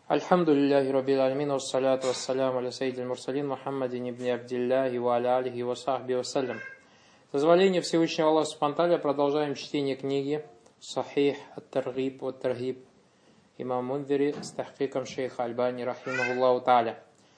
Альхамдулиллахи раббил алямин, вассаляту вассаляму аля сайидил мурсалин Мухаммадин ибн Абдилляхи ва аля алихи ва сахби вассалям. С дозволения Всевышнего Аллаха субхану ва тааля продолжаем чтение книги Сахих ат-Таргиб ва ат-Таргиб имам Мундири с тахкиком шейха Альбани рахимахуллаху тааля.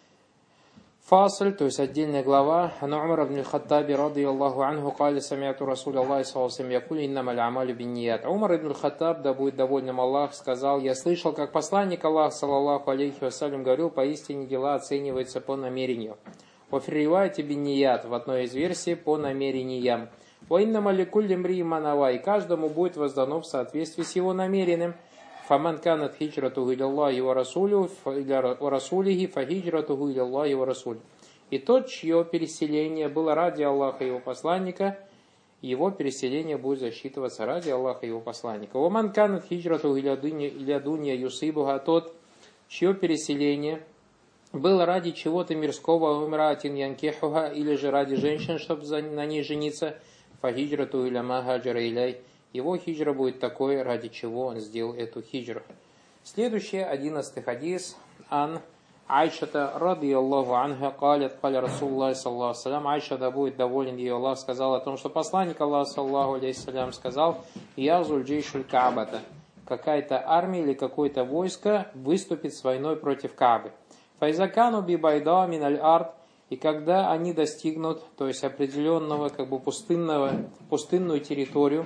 Фасль, то есть отдельная глава. Ан Умар ибн аль-Хаттаби радийаллаху анху каля самиату Расуля Аллахи саллаллаху алейхи ва саллям якули иннамаль амалю бинният. Умар ибн аль-Хаттаб, да будет довольным Аллах, сказал: я слышал, как посланник Аллаха саллаллаху алейхи ва саллям говорил: поистине дела оцениваются по намерению. Во фирривайте бинният, в одной из версий по намерениям. Ва иннама ликулли мриин ма нава, и каждому будет воздано в соответствии с его намеренным. Фаман канат хиджратуху иляллахи ва расулихи фа хиджратуху иляллахи ва расулихи. И тот, чье переселение было ради Аллаха и его посланника, его переселение будет засчитываться ради Аллаха и его посланника. Ваман канат хиджратуху иля дунья юсибуха, тот, чье переселение было ради чего-то мирского, умратин янкехуха, или же ради женщин, чтобы на ней жениться, фа хиджратуху иля ма хаджара иляй. Его хиджра будет такой, ради чего он сделал эту хиджру. Следующий, 11 хадис. Ан Айшата радийаллаху анха калят каля Расулуллахи саллаллаху алейхи ва саллям. Айша, да будет доволен ее Аллах, сказал о том, что посланник Аллаха саллаллаху алейхи ва саллям сказал: я зульджейшуль Каабата. Какая-то армия или какое-то войско выступит с войной против Каабы. Файзакану би байда миналь ард. И когда они достигнут, то есть определенного, пустынную территорию,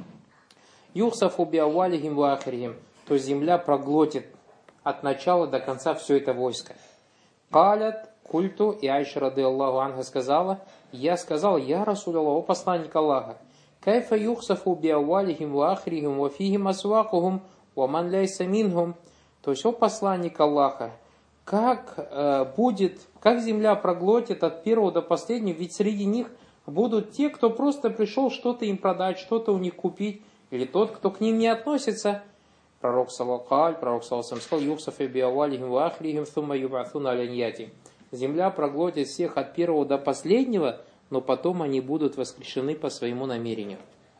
Юхсафу биавалихим ва ахрихим, то земля проглотит от начала до конца все это войско. Калят культу, и Айша радийаллаху анха сказала: я сказал: я Расулаллах, о посланник Аллаха, кайфа юхсафу биавалихим ва ахрихим ва фихим асвакухум ва ман ляйса минхум. То есть, о посланник Аллаха, как земля проглотит от первого до последнего, ведь среди них будут те, кто просто пришел что-то им продать, что-то у них купить, или тот, кто к ним не относится. Пророк саллаллаху сказал: юхсафу биавалихим ва ахрихим сумма юб'асуна аля нияти. Земля проглотит всех от первого до последнего, но потом они будут воскрешены по своему намерению.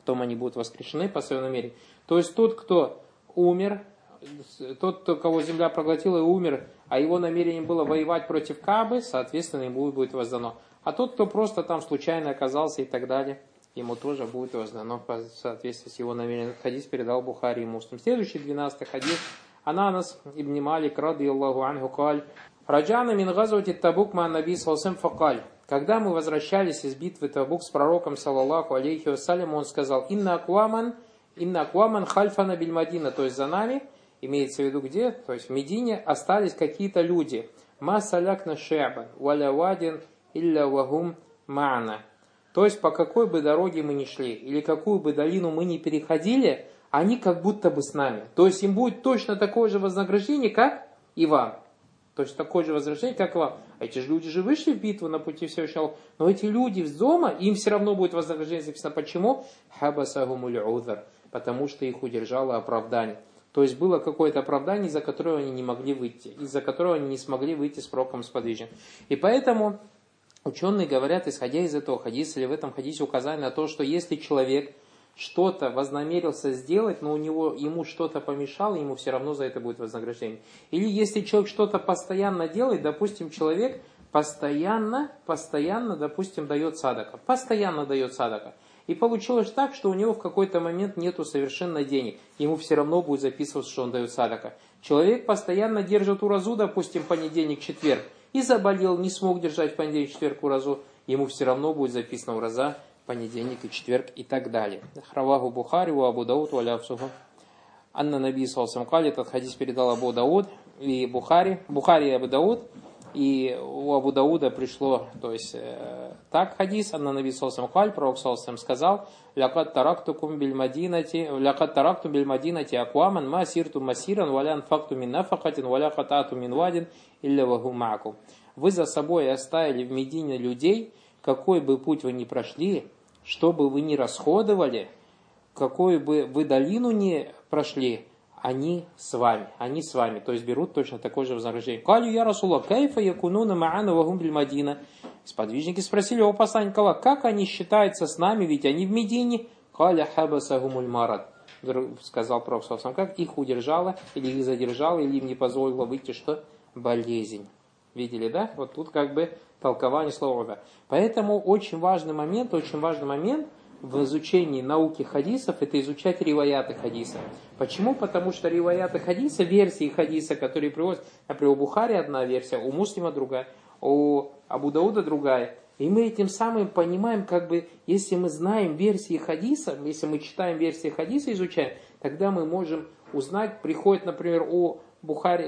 То есть тот, кто умер, кого земля проглотила и умер, а его намерением было воевать против Каабы, соответственно, ему будет воздано. А тот, кто просто там случайно оказался и так далее, ему тоже будет воздано по соответствии с его намерением. Хадис передал Бухари и Муслим. Следующий, 12 хадис. Анас ибн Малик радийаллаху анху каль: раджана мин газвати Табук ма наби саллаллаху факаль. Когда мы возвращались из битвы Табук с пророком саллаллаху алейхи вассалям, он сказал: инна акваман хальфана биль Мадина, то есть за нами, имеется в виду где, то есть в Медине, остались какие-то люди. Ма салякна ше'бан валя вадин илля вахум ма'на. То есть по какой бы дороге мы ни шли, или какую бы долину мы ни переходили, они как будто бы с нами. То есть им будет точно такое же вознаграждение, как и вам. То есть такое же вознаграждение, как и вам. А эти же люди же вышли в битву на пути Всевышнего. Но эти люди из дома, им все равно будет вознаграждение записано. Почему? Хабасахумуль узр. Потому что их удержало оправдание. То есть было какое-то оправдание, из-за которого они не могли выйти. Из-за которого они не смогли выйти с пророком сподвижен. И поэтому ученые говорят, исходя из этого хадиса, или в этом хадисе указание на то, что если человек что-то вознамерился сделать, но ему что-то помешало, ему все равно за это будет вознаграждение. Или если человек что-то постоянно делает, допустим, человек постоянно, допустим, дает садака. И получилось так, что у него в какой-то момент нету совершенно денег. Ему все равно будет записываться, что он дает садака. Человек постоянно держит уразу, допустим, понедельник, четверг, и заболел, не смог держать в понедельник, четверг уразу, ему все равно будет записана ураза понедельник и четверг и так далее. Храваху Бухари, у Абу Дауд, валя абсуху. Анна Наби саллаллаху алейхи, этот хадис передал Абу Дауд и Бухари и Абу Дауд. И у Абу Дауда пришло, то есть так хадис, Анна Наби саллаллаху алейхи, пророк саллаллаху алейхи сказал: лякад тарактум биль мадинати акваман ма сирту масиран валян факту мин нафакатин валя хатату мин вадин илля ваху маку. Вы за собой оставили в Медине людей, какой бы путь вы ни прошли, что бы вы ни расходовали, какую бы вы долину ни прошли, они с вами, то есть берут точно такое же вознаграждение. Калю я Расулаллах, кайфа якунуна ма'ана вахум биль Мадина. Сподвижники спросили: о посланник Аллаха, как они считаются с нами, ведь они в Медине? Каля хабасахумуль марад. сказал Пророк саллаллаху алейхи ва саллям, как их удержала, или их задержала, или им не позволила выйти, что болезнь. Видели, да? Вот тут как бы толкование слова «да». Поэтому очень важный момент в изучении науки хадисов, это изучать риваяты хадиса. Почему? Потому что риваяты хадиса, версии хадиса, которые приводят, например, у Бухари одна версия, у Муслима другая, у Абу Дауда другая. И мы этим самым понимаем, как бы, если мы знаем версии хадиса, если мы читаем версии хадиса, изучаем, тогда мы можем узнать, приходит, например, у Бухари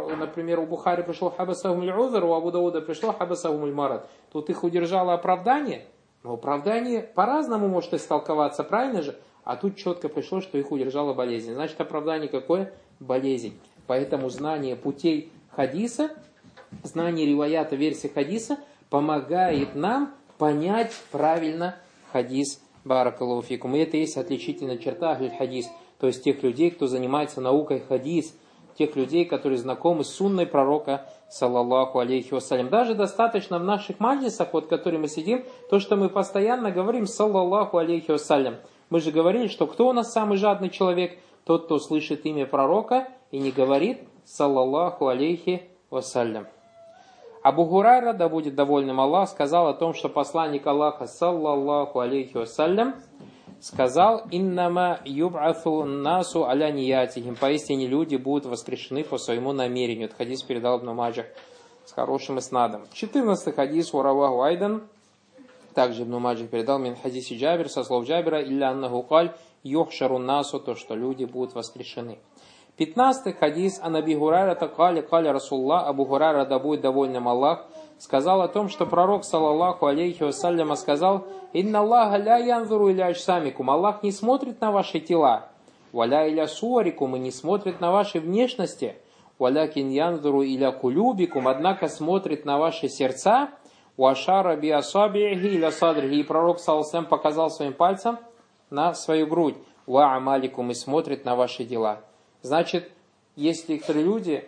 пришло хабасахум аль-узр, у Абу Дауда пришло хабасахум аль-марад. Тут их удержало оправдание. Но оправдание по-разному может истолковаться, правильно же? А тут четко пришло, что их удержала болезнь. Значит, оправдание какое? Болезнь. Поэтому знание путей хадиса, знание риваята версии хадиса помогает нам понять правильно хадис. Баракаллаху фикум. И это есть отличительная черта ахль-хадис. То есть тех людей, кто занимается наукой хадис, тех людей, которые знакомы с сунной пророка, саллаллаху алейхи вассалям. Даже достаточно в наших маджлисах, вот в которых мы сидим, то, что мы постоянно говорим, саллаллаху алейхи вассалям. Мы же говорили, что кто у нас самый жадный человек? Тот, кто слышит имя пророка и не говорит, саллаллаху алейхи вассалям. Абу Хурайра, да будет довольным Аллах, сказал о том, что посланник Аллаха, саллаллаху алейхи вассалям, сказал: «Иннама юб'ату насу аля ниятихим». Поистине люди будут воскрешены по своему намерению. Этот хадис передал Ибн Маджах с хорошим иснадом. 14-й хадис ураваху айдан. Также Ибн Маджах передал мин хадиси Джабир, со слов Джабира, илля аннаху каль юхшару насу, то, что люди будут воскрешены. 15-й хадис ан Аби Хурайра каля Расуллах, Абу Хурайра, да будет довольным Аллах, сказал о том, что пророк, саллаллаху алейхи вассаляма, сказал: «Инна Аллаха ля янзуру иля аджсамикум». Аллах не смотрит на ваши тела. «Валя иля суарикум», и не смотрит на ваши внешности. «Валякин янзуру иля кулюбикум», однако смотрит на ваши сердца. «Уашара би асабиихи иля садрихи», и пророк, саллаллаху алейхи ва саллям, показал своим пальцем на свою грудь. «Ва амаликум», и смотрит на ваши дела. Значит, есть некоторые люди,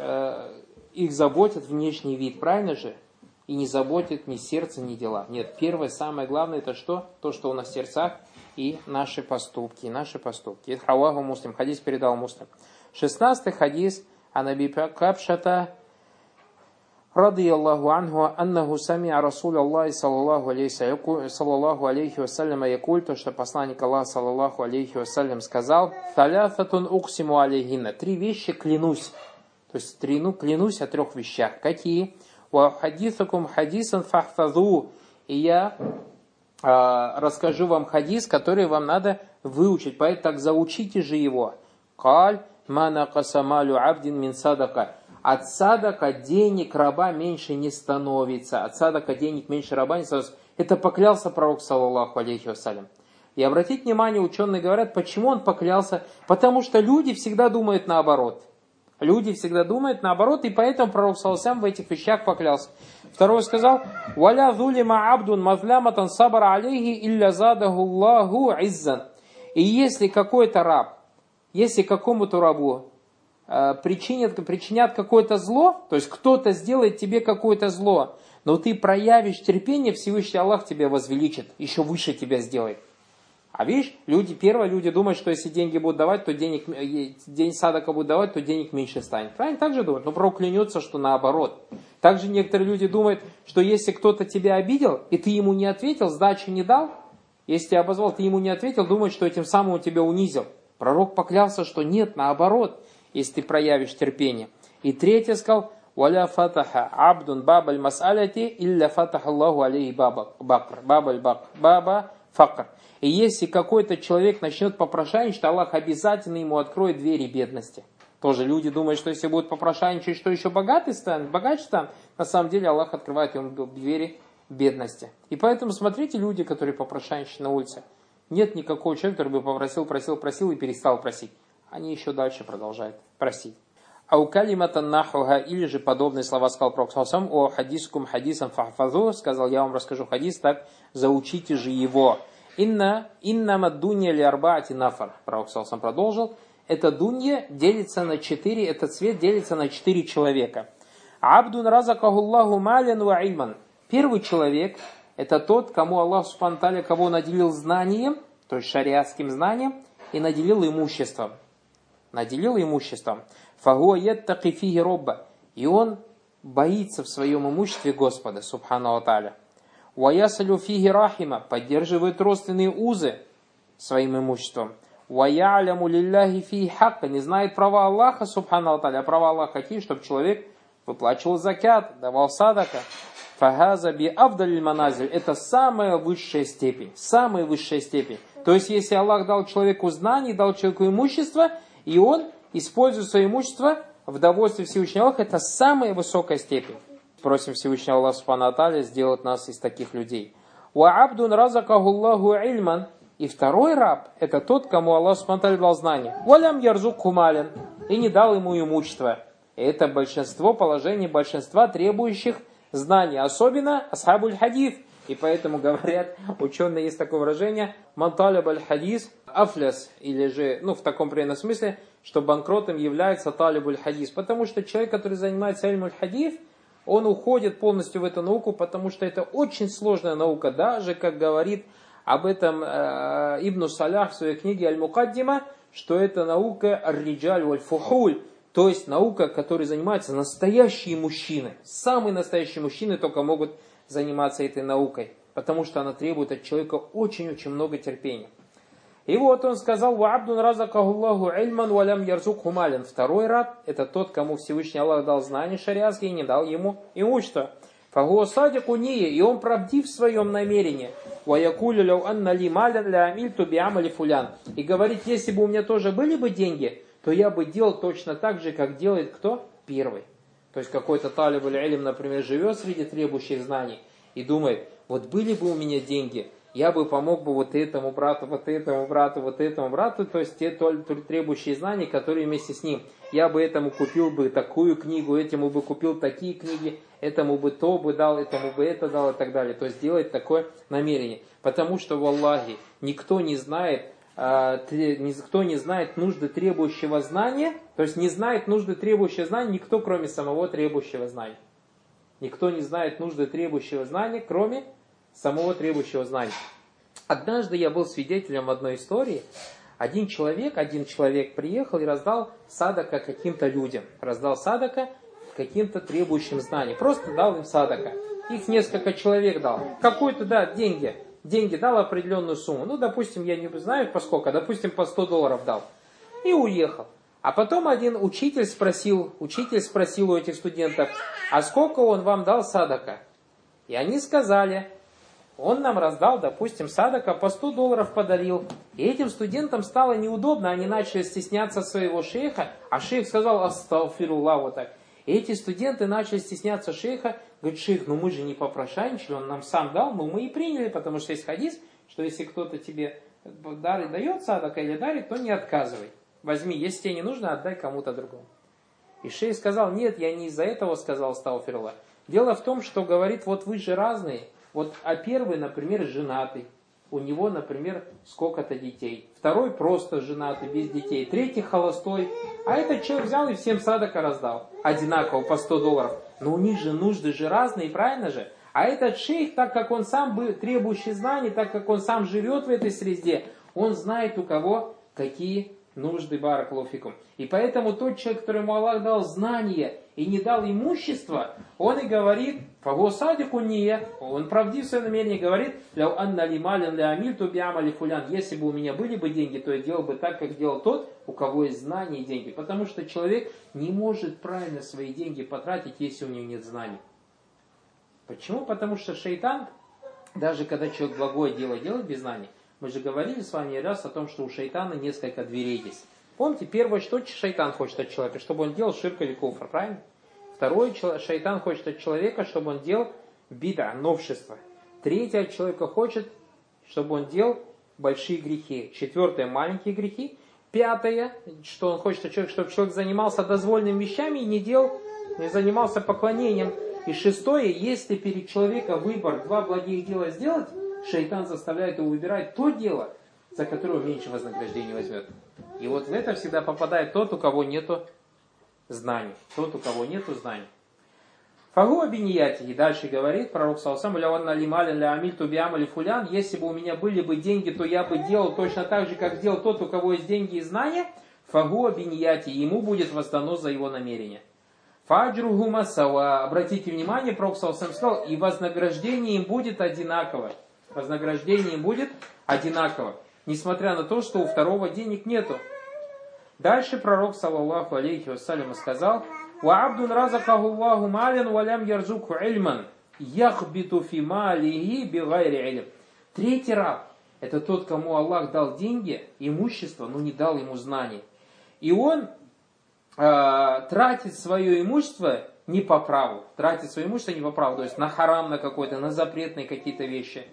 их заботит внешний вид, правильно же? И не заботит ни сердце, ни дела. Нет, первое, самое главное, это что? То, что у нас в сердцах, и наши поступки. Это Раваху Муслим. Хадис передал Муслим. 16-й хадис ан Аби Кабшата радийаллаху анху аннаху самиа Расуля Аллахи саллаллаху алейхи вассалям якуль, то, что посланник Аллаха саллаллаху алейхи вассалям сказал: «Таляфатун уксиму алейхинна». 3 вещи клянусь. То есть клянусь о 3 вещах. Какие? «Ва хадисакум хадисан фахфазу». И я расскажу вам хадис, который вам надо выучить. Поэтому так заучите же его. «Каль мана касамалю абдин мин садака». От садака денег раба меньше не становится. От садака денег меньше раба не становится. Это поклялся пророк, саллаллаху алейхи вассалям. И обратите внимание, ученые говорят, почему он поклялся. Потому что люди всегда думают наоборот. И поэтому пророк, саллаллаху алейхи вассалям, в этих вещах поклялся. Второй сказал: «Валя зулима абдун мазляматан сабара алейхи илля задаху Аллаху иззан». И если какой-то раб, если какому-то рабу причинят какое-то зло, то есть кто-то сделает тебе какое-то зло, но ты проявишь терпение, Всевышний Аллах тебя возвеличит, еще выше тебя сделает. А видишь, люди думают, что если деньги будут давать, то день садака будут давать, то денег меньше станет. Правильно? Так же думают. Но пророк клянется, что наоборот. Также некоторые люди думают, что если кто-то тебя обидел, и ты ему не ответил, сдачи не дал, если тебя обозвал, ты ему не ответил, думают, что этим самым он тебя унизил. Пророк поклялся, что нет, наоборот, если ты проявишь терпение. И третье сказал: «Валя фатаха абдун бабаль мас'аляти илля фатаха Аллаху алейхи баба факр». И если какой-то человек начнет попрошайничать, Аллах обязательно ему откроет двери бедности. Тоже люди думают, что если будут попрошайничать, что еще богаче станет. На самом деле Аллах открывает ему двери бедности. И поэтому смотрите, люди, которые попрошайничают на улице. Нет никакого человека, который бы просил и перестал просить. Они еще дальше продолжают просить. Аукалиматан нахуга, или же подобные слова сказал пророк, о хадискум хадисан фахфазу, сказал: я вам расскажу хадис, так заучите же его. Иннама дунья ли арбаати нафар. Пророк сам продолжил: это дунья делится на 4, этот свет делится на 4 человека. Абдун разакахуллаху малян ва ильман. Первый человек — это тот, кому Аллах субхану ва тааля, кого наделил знанием, то есть шариатским знанием, и наделил имуществом. Наделил имуществом. Фагуа яттаки фиги робба. И он боится в своем имуществе Господа, субхану ва тааля. Ваясалю фиги рахима. Поддерживает родственные узы своим имуществом. Ваяляму лилляхи фиги хакка. Не знает права Аллаха, субхану ва тааля. А права Аллаха какие? Чтобы человек выплачивал закят, давал садака. Фагаза би авдаль маназиль. Это самая высшая степень. Самая высшая степень. То есть, если Аллах дал человеку знания, дал человеку имущество, и он использует свое имущество в довольстве Всевышнего Аллаха, это самая высокая степень. Просим Всевышнего Аллаха субхану ва тааля сделать нас из таких людей. Ва абдун разакаху Аллаху ильман. И второй раб, это тот, кому Аллах субхану ва тааля дал знание. Валям ярзук хумалин. И не дал ему имущество. Это большинство, положение большинства требующих знаний. Особенно асхабуль хадис. И поэтому говорят, ученые, есть такое выражение, манталяб аль-хадис афляс, или же, в таком примерном смысле, что банкротом является талибуль хадис. Потому что человек, который занимается ильмуль хадис, он уходит полностью в эту науку, потому что это очень сложная наука. Даже, как говорит об этом Ибн Салях в своей книге Аль-Мукаддима, что это наука ар-риджаль валь-фухуль. То есть наука, которой занимаются настоящие мужчины. Самые настоящие мужчины только могут заниматься этой наукой, потому что она требует от человека очень-очень много терпения. И вот он сказал: «Ва абдун разакаху Аллаху ильман валям ярзук хумалин». Второй раб – это тот, кому Всевышний Аллах дал знания шариатские и не дал ему имущество. Фагуа садику ния, и он правдив в своем намерении. Ва якулю ляу анна ли малян ля амильту би амали фулян. И говорит: если бы у меня тоже были бы деньги, то я бы делал точно так же, как делает кто? Первый. То есть какой-то талиб аль-илм, например, живет среди требующих знаний и думает: вот были бы у меня деньги, я бы помог бы вот этому брату, вот этому брату, вот этому брату, то есть те требующие знания, которые вместе с ним. Я бы этому купил бы такую книгу, этому бы купил такие книги, этому бы то бы дал, этому бы это дал и так далее. То есть делать такое намерение. Потому что в Аллахе никто не знает нужды требующего знания, то есть не знает нужды требующего знания никто, кроме самого требующего знания. Никто не знает нужды требующего знания, кроме самого требующего знания. Однажды я был свидетелем одной истории. Один человек приехал и раздал садака каким-то людям. Раздал садака каким-то требующим знаний. Просто дал им садака. Их несколько человек дал. Какой-то, деньги. Деньги дал определенную сумму. Допустим, я не знаю поскольку, допустим, по $100 дал. И уехал. А потом один учитель спросил у этих студентов: а сколько он вам дал садака? И они сказали: он нам раздал, допустим, садака, по $100 подарил. И этим студентам стало неудобно, они начали стесняться своего шейха, а шейх сказал: астагфируллах, вот так. И эти студенты начали стесняться шейха, говорят: шейх, мы же не попрошайничали, он нам сам дал, мы и приняли, потому что есть хадис, что если кто-то тебе дает садака или дарит, то не отказывай. Возьми, если тебе не нужно, отдай кому-то другому. И шейх сказал: нет, я не из-за этого сказал астагфируллах. Дело в том, что говорит: вот вы же разные. А первый, например, женатый. У него, например, сколько-то детей. Второй просто женатый, без детей. Третий холостой. А этот человек взял и всем садака раздал. Одинаково, по $100. Но у них же нужды же разные, правильно же? А этот шейх, так как он сам требующий знаний, так как он сам живет в этой среде, он знает, у кого какие нужды, баракалуфикум. И поэтому тот человек, которому Аллах дал знания и не дал имущество, он и говорит: фагу садику ния, он правдив в своем намерении, говорит: ляу анна ли малин ля амильту би амали фулян. Если бы у меня были бы деньги, то я делал бы так, как делал тот, у кого есть знания и деньги. Потому что человек не может правильно свои деньги потратить, если у него нет знаний. Почему? Потому что шайтан, даже когда человек благое дело делает без знаний, мы же говорили с вами раз о том, что у шайтана несколько дверей есть. Помните, первое, что шайтан хочет от человека, чтобы он делал ширк или куфр, правильно? Второе, шайтан хочет от человека, чтобы он делал бида, новшество. Третье, от человека хочет, чтобы он делал большие грехи. Четвертое, маленькие грехи. Пятое, что он хочет от человека, чтобы человек занимался дозволенными вещами и не занимался поклонением. И шестое, если перед человеком выбор два благих дела сделать, шайтан заставляет его выбирать то дело, за которое меньше вознаграждения возьмет. И вот в это всегда попадает тот, у кого нету знаний. Тот, у кого нету знаний. Фагу абинияти. Дальше говорит пророк салсам, если бы у меня были бы деньги, то я бы делал точно так же, как делал тот, у кого есть деньги и знания. Фагу абинияти. Ему будет воздано за его намерение. Фаджругу масава. Обратите внимание, пророк салсам сказал, и вознаграждение им будет одинаково. Вознаграждение им будет одинаково. Несмотря на то, что у второго денег нету. Дальше пророк, саллаллаху алейхи вассалям, сказал, وَعَبْدٌ رَزَقَهُ اللَّهُ مَالًا وَلَمْ يَرْزُقْهُ عِلْمًا يَخْبِتُ فِي مَالِهِ بِغَيْرِ عِلْمٍ. Третий раб – это тот, кому Аллах дал деньги, имущество, но не дал ему знаний. И он тратит свое имущество не по праву. Тратит свое имущество не по праву, то есть на харам, на какой-то, на запретные какие-то вещи.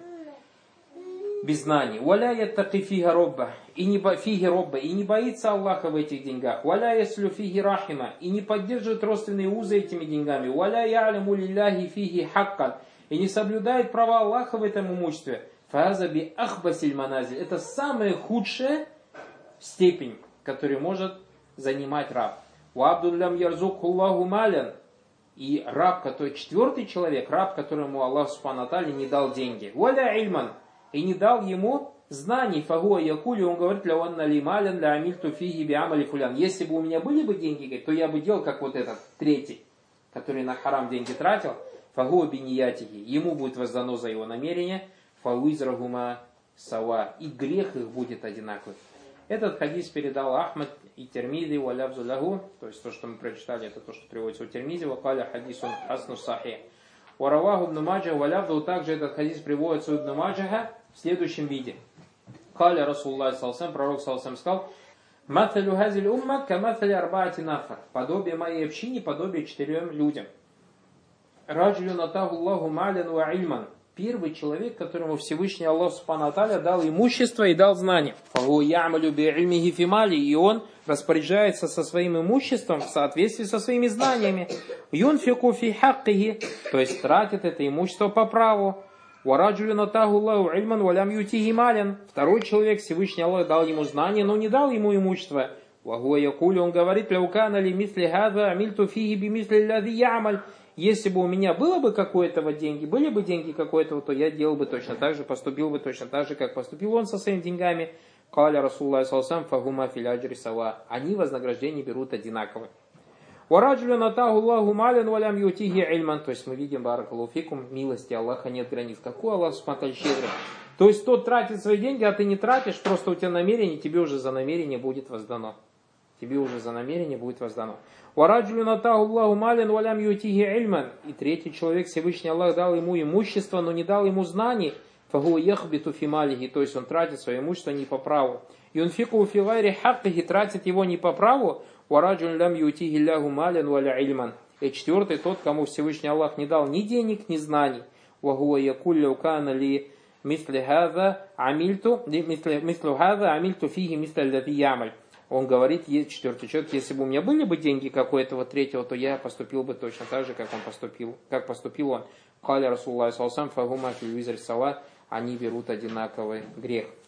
Без знаний. «Валя яттаки фиги робба». И не боится Аллаха в этих деньгах. «Валя яслю фиги рахима». И не поддерживает родственные узы этими деньгами. «Валя яляму лилляхи фиги хаккан». И не соблюдает права Аллаха в этом имуществе. «Фаза би ахбасиль маназиль». Это самая худшая степень, которую может занимать раб. «Вабдун лям ярзук Аллаху малян». И раб, который четвертый человек, раб, которому Аллах субхану ва тааля не дал деньги. «Валя ильман». И не дал ему знаний. Фагуа якули, он говорит, ля лималян ля амильту фиги биамали фулян. Если бы у меня были бы деньги, то я бы делал, как вот этот третий, который на харам деньги тратил. Фагуа биньятихи. Ему будет воздано за его намерение. Фауизрагума сава. И грех их будет одинаковый. Этот хадис передал Ахмад и Термизи, валявзу лягу. То есть то, что мы прочитали, это то, что приводится у Термизи. Вакаля хадисун хасну сахи. Уараваху ибн Маджах валявзу. Также этот хадис приводится у ибн Маджаха в следующем виде. Каля Расулуллах салсам, пророк салсам сказал, «Маталю хазиль умма каматали арбаати нафар». Подобие моей общине, подобие 4 людям. Раджлю натаху Аллаху малян ва ильман. Первый человек, которому Всевышний Аллах субхану ва тааля дал имущество и дал знания. Фагу ямалю би ильмихи фимали. И он распоряжается со своим имуществом в соответствии со своими знаниями. Юнфику фи хаккихи. То есть тратит это имущество по праву. Второй человек, Всевышний Аллах дал ему знания, но не дал ему имущество. Он говорит, если бы у меня было бы какое-то деньги, были бы деньги какое-то, то я делал бы точно так же, поступил бы точно так же, как поступил он со своими деньгами. Они вознаграждение берут одинаково. То есть мы видим, баракалуфикум, милости Аллаха нет границ. Какой Аллах субхану щедрый. То есть тот тратит свои деньги, а ты не тратишь, просто у тебя намерение, тебе уже за намерение будет воздано. Тебе уже за намерение будет воздано. И третий человек, Всевышний Аллах дал ему имущество, но не дал ему знаний. То есть он тратит свое имущество не по праву. И он тратит его не по праву. И четвертый тот, кому Всевышний Аллах не дал ни денег, ни знаний. Он говорит, четвертый человек, если бы у меня были бы деньги, как у этого третьего, то я поступил бы точно так же, как поступил он. Они берут одинаковый грех.